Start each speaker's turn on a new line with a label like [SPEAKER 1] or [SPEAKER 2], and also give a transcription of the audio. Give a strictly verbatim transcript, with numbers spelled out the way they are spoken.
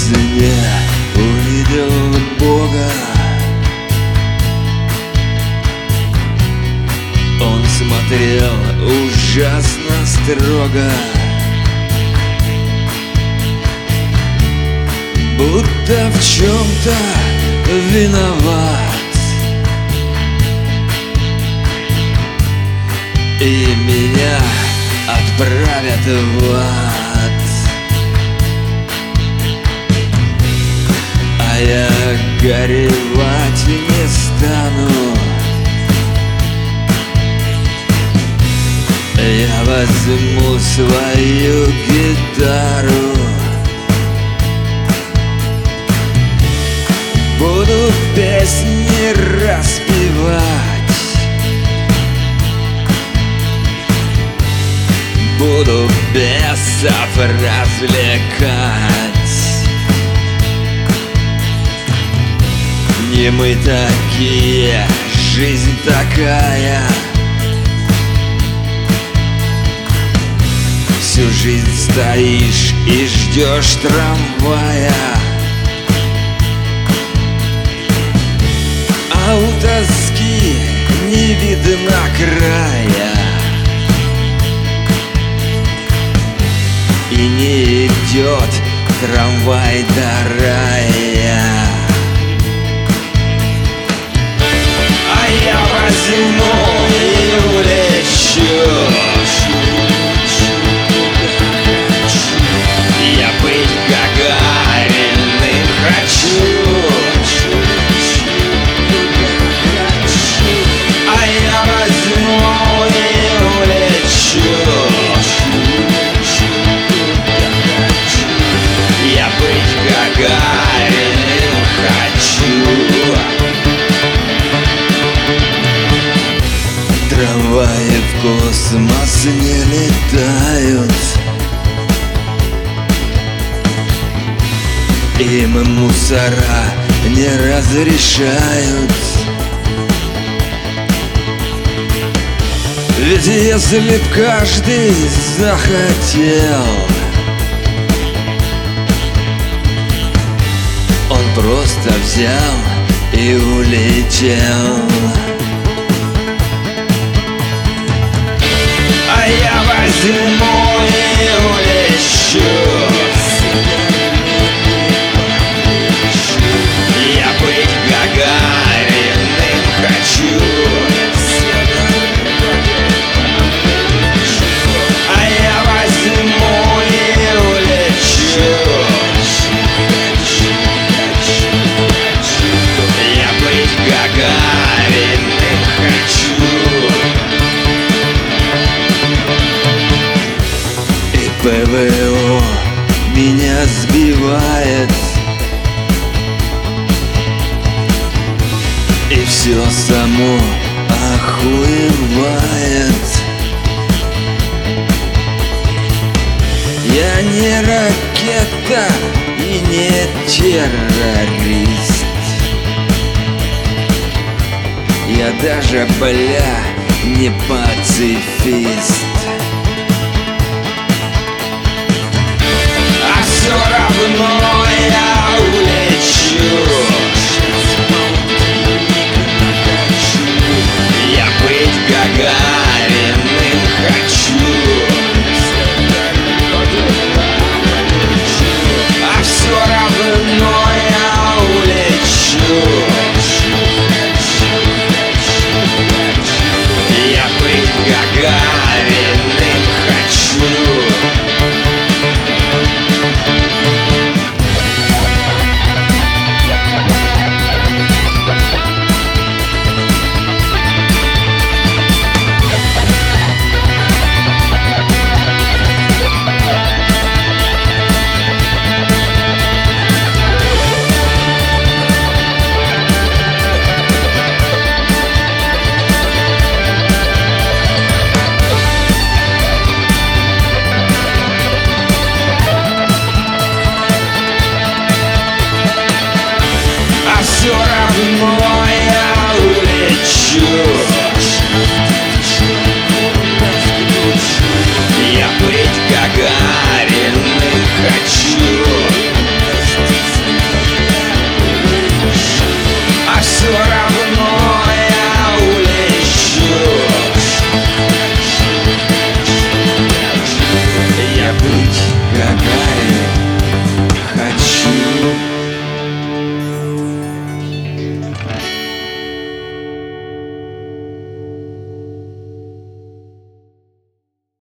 [SPEAKER 1] сне увидел Бога. Он смотрел ужасно строго, будто в чем-то виноват. И меня отправят в ад. А я горевать не стану. Я возьму свою гитару, буду песни распевать, буду бесов развлекать. Не мы такие, жизнь такая. Всю жизнь стоишь и ждешь трамвая, а у тоски не видно края. И не идет трамвай до рая. А я возьму и улечу. Я быть Гагариным хочу. А я возьму и улечу. Я быть Гагариным хочу. Трамваи в космос не летают, им мусора не разрешают. Ведь если б каждый захотел, он просто взял и улетел. А я возьму и улечу. Я быть Гагариным хочу. А я возьму и улечу. Я быть Гагариным хочу. И ПВО меня сбивает, и все само охуевает. Я не ракета и не террорист. Я даже, бля, не пацифист.